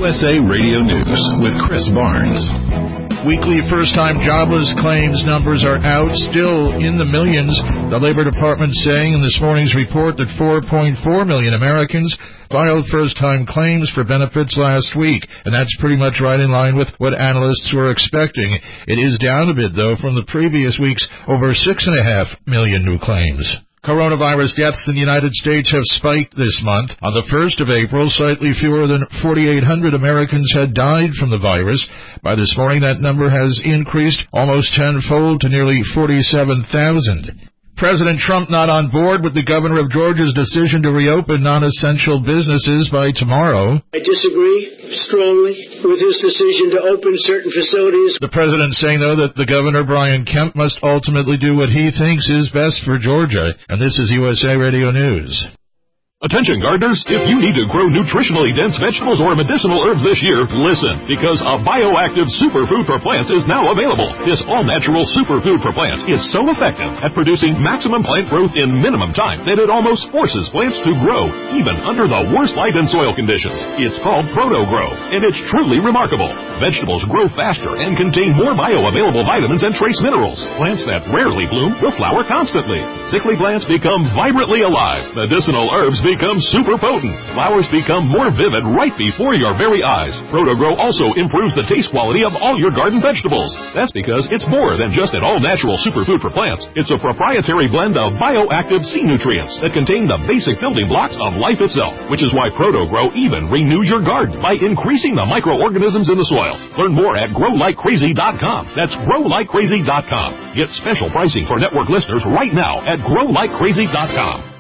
USA Radio News with Chris Barnes. Weekly first-time jobless claims numbers are out, still in the millions. The Labor Department saying in this morning's report that 4.4 million Americans filed first-time claims for benefits last week, and that's pretty much right in line with what analysts were expecting. It is down a bit, though, from the previous week's over 6.5 million new claims. Coronavirus deaths in the United States have spiked this month. On the 1st of April, slightly fewer than 4,800 Americans had died from the virus. By this morning, that number has increased almost tenfold to nearly 47,000. President Trump not on board with the governor of Georgia's decision to reopen non-essential businesses by tomorrow. I disagree strongly with his decision to open certain facilities. The president saying, though, that the governor, Brian Kemp, must ultimately do what he thinks is best for Georgia. And this is USA Radio News. Attention gardeners, if you need to grow nutritionally dense vegetables or medicinal herbs this year, listen, because a bioactive superfood for plants is now available. This all-natural superfood for plants is so effective at producing maximum plant growth in minimum time that it almost forces plants to grow, even under the worst light and soil conditions. It's called ProtoGrow, and it's truly remarkable. Vegetables grow faster and contain more bioavailable vitamins and trace minerals. Plants that rarely bloom will flower constantly. Sickly plants become vibrantly alive. Medicinal herbs become super potent. Flowers become more vivid right before your very eyes. ProtoGrow also improves the taste quality of all your garden vegetables. That's because it's more than just an all-natural superfood for plants. It's a proprietary blend of bioactive sea nutrients that contain the basic building blocks of life itself, which is why ProtoGrow even renews your garden by increasing the microorganisms in the soil. Learn more at growlikecrazy.com. That's growlikecrazy.com. Get special pricing for network listeners right now at growlikecrazy.com.